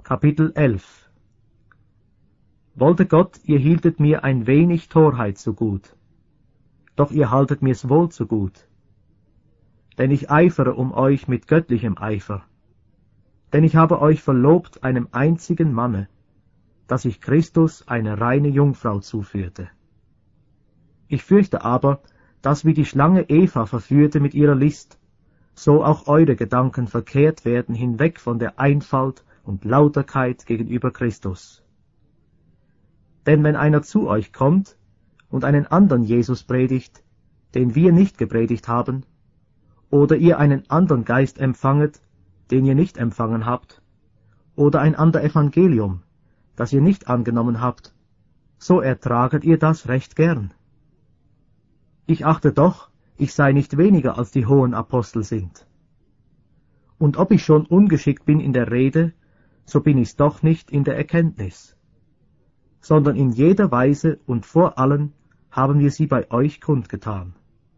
Kapitel 11. Wollte Gott, ihr hieltet mir ein wenig Torheit zu gut, doch ihr haltet mir's wohl zu gut. Denn ich eifere um euch mit göttlichem Eifer. Denn ich habe euch verlobt einem einzigen Manne, dass ich Christus eine reine Jungfrau zuführte. Ich fürchte aber, dass wie die Schlange Eva verführte mit ihrer List, so auch eure Gedanken verkehrt werden hinweg von der Einfalt und Lauterkeit gegenüber Christus. Denn wenn einer zu euch kommt und einen anderen Jesus predigt, den wir nicht gepredigt haben, oder ihr einen anderen Geist empfanget, den ihr nicht empfangen habt, oder ein ander Evangelium, das ihr nicht angenommen habt, so ertraget ihr das recht gern. Ich achte doch, ich sei nicht weniger als die hohen Apostel sind. Und ob ich schon ungeschickt bin in der Rede, so bin ich's doch nicht in der Erkenntnis, sondern in jeder Weise und vor allen haben wir sie bei euch kundgetan.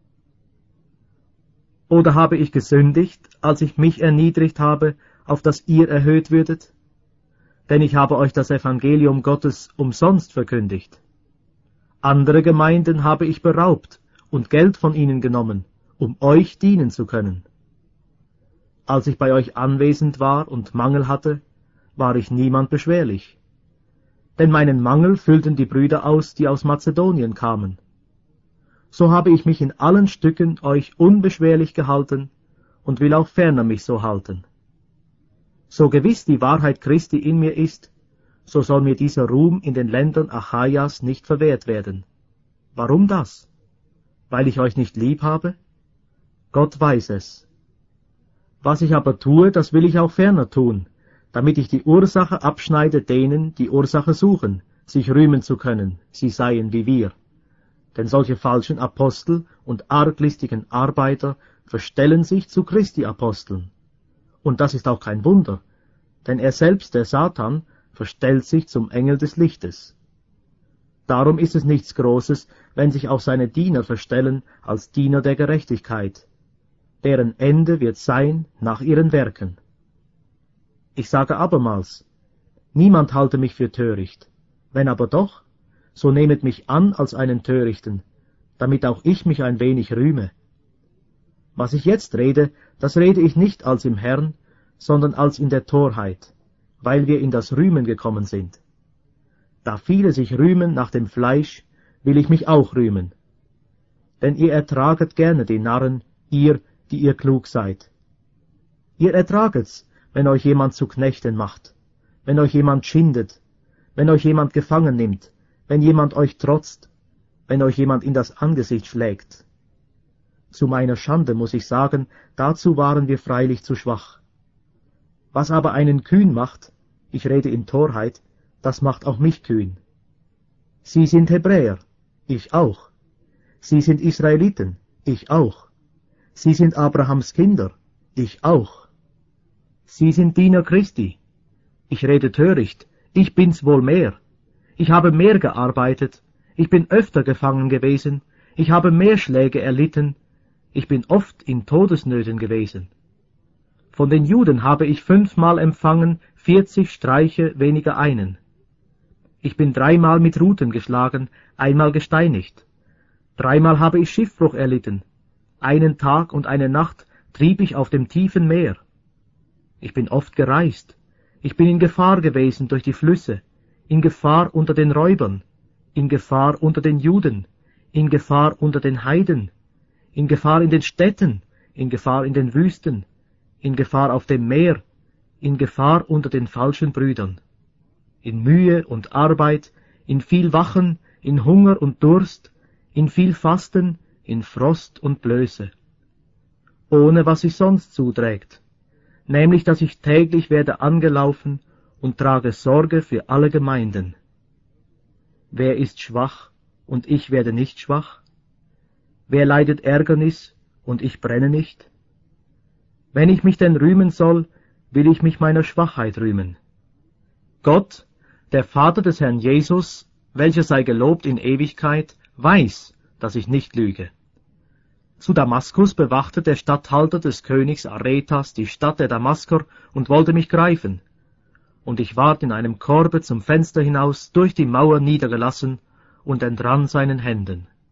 Oder habe ich gesündigt, als ich mich erniedrigt habe, auf dass ihr erhöht würdet? Denn ich habe euch das Evangelium Gottes umsonst verkündigt. Andere Gemeinden habe ich beraubt und Geld von ihnen genommen, um euch dienen zu können. Als ich bei euch anwesend war und Mangel hatte, war ich niemand beschwerlich. Denn meinen Mangel füllten die Brüder aus, die aus Mazedonien kamen. So habe ich mich in allen Stücken euch unbeschwerlich gehalten und will auch ferner mich so halten. So gewiss die Wahrheit Christi in mir ist, so soll mir dieser Ruhm in den Ländern Achaias nicht verwehrt werden. Warum das? Weil ich euch nicht lieb habe? Gott weiß es. Was ich aber tue, das will ich auch ferner tun, damit ich die Ursache abschneide denen, die Ursache suchen, sich rühmen zu können, sie seien wie wir. Denn solche falschen Apostel und arglistigen Arbeiter verstellen sich zu Christi Aposteln. Und das ist auch kein Wunder, denn er selbst, der Satan, verstellt sich zum Engel des Lichtes. Darum ist es nichts Großes, wenn sich auch seine Diener verstellen als Diener der Gerechtigkeit, deren Ende wird sein nach ihren Werken. Ich sage abermals, niemand halte mich für töricht, wenn aber doch, so nehmet mich an als einen Törichten, damit auch ich mich ein wenig rühme. Was ich jetzt rede, das rede ich nicht als im Herrn, sondern als in der Torheit, weil wir in das Rühmen gekommen sind. Da viele sich rühmen nach dem Fleisch, will ich mich auch rühmen. Denn ihr ertraget gerne die Narren, ihr, die ihr klug seid. Ihr ertraget's, wenn euch jemand zu Knechten macht, wenn euch jemand schindet, wenn euch jemand gefangen nimmt, wenn jemand euch trotzt, wenn euch jemand in das Angesicht schlägt. Zu meiner Schande muss ich sagen, dazu waren wir freilich zu schwach. Was aber einen kühn macht, ich rede in Torheit, das macht auch mich kühn. Sie sind Hebräer, ich auch. Sie sind Israeliten, ich auch. Sie sind Abrahams Kinder, ich auch. Sie sind Diener Christi. Ich rede töricht, ich bin's wohl mehr. Ich habe mehr gearbeitet, ich bin öfter gefangen gewesen, ich habe mehr Schläge erlitten, ich bin oft in Todesnöten gewesen. Von den Juden habe ich 5-mal empfangen, 40 Streiche weniger einen. Ich bin 3-mal mit Ruten geschlagen, 1-mal gesteinigt. 3-mal habe ich Schiffbruch erlitten. 1 Tag und 1 Nacht trieb ich auf dem tiefen Meer. Ich bin oft gereist. Ich bin in Gefahr gewesen durch die Flüsse, in Gefahr unter den Räubern, in Gefahr unter den Juden, in Gefahr unter den Heiden, in Gefahr in den Städten, in Gefahr in den Wüsten, in Gefahr auf dem Meer, in Gefahr unter den falschen Brüdern, in Mühe und Arbeit, in viel Wachen, in Hunger und Durst, in viel Fasten, in Frost und Blöße, ohne was sich sonst zuträgt, nämlich dass ich täglich werde angelaufen und trage Sorge für alle Gemeinden. Wer ist schwach, und ich werde nicht schwach? Wer leidet Ärgernis, und ich brenne nicht? Wenn ich mich denn rühmen soll, will ich mich meiner Schwachheit rühmen. Gott, der Vater des Herrn Jesus, welcher sei gelobt in Ewigkeit, weiß, dass ich nicht lüge. Zu Damaskus bewachte der Statthalter des Königs Aretas die Stadt der Damasker und wollte mich greifen. und ich ward in einem Korbe zum Fenster hinaus durch die Mauer niedergelassen und entrann seinen Händen.